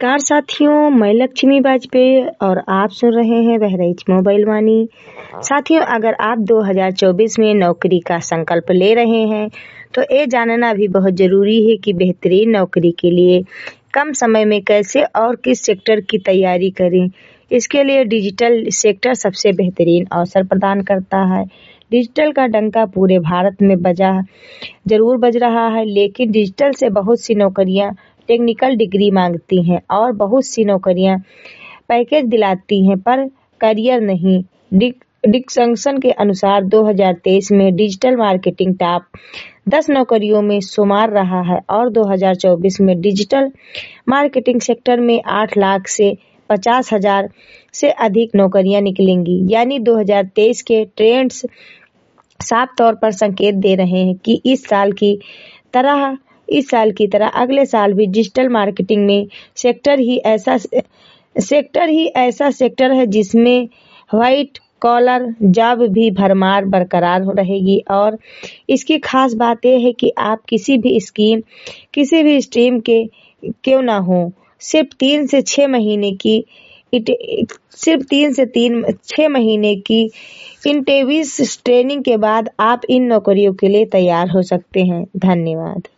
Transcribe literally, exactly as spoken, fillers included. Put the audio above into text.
नमस्कार साथियों, मैं लक्ष्मी वाजपेयी और आप सुन रहे हैं बहराइच मोबाइल वाणी। साथियों, अगर आप दो हज़ार चौबीस में नौकरी का संकल्प ले रहे हैं तो ये जानना भी बहुत ज़रूरी है कि बेहतरीन नौकरी के लिए कम समय में कैसे और किस सेक्टर की तैयारी करें। इसके लिए डिजिटल सेक्टर सबसे बेहतरीन अवसर प्रदान करता है। डिजिटल का डंका पूरे भारत में बजा जरूर बज रहा है, लेकिन डिजिटल से बहुत सी नौकरियां टेक्निकल डिग्री मांगती हैं और बहुत सी नौकरियां पैकेज दिलाती हैं पर करियर नहीं। डिक्सन के अनुसार दो हज़ार तेईस में डिजिटल मार्केटिंग टॉप दस नौकरियों में शुमार रहा है और दो हज़ार चौबीस में डिजिटल मार्केटिंग सेक्टर में आठ लाख से पचास हजार से अधिक नौकरियां निकलेंगी। यानी दो हज़ार तेईस के ट्रेंड्स साफ तौर पर संकेत दे रहे हैं कि इस साल की तरह इस साल की तरह अगले साल भी डिजिटल मार्केटिंग में सेक्टर ही ऐसा सेक्टर ही ऐसा सेक्टर है जिसमें व्हाइट कॉलर जॉब भी भरमार बरकरार रहेगी। और इसकी खास बात यह है कि आप किसी भी स्कीम किसी भी स्ट्रीम के क्यों ना हो, सिर्फ तीन से छह महीने की सिर्फ तीन से तीन छह महीने की इंटेंसिव ट्रेनिंग के बाद आप इन नौकरियों के लिए तैयार हो सकते हैं। धन्यवाद।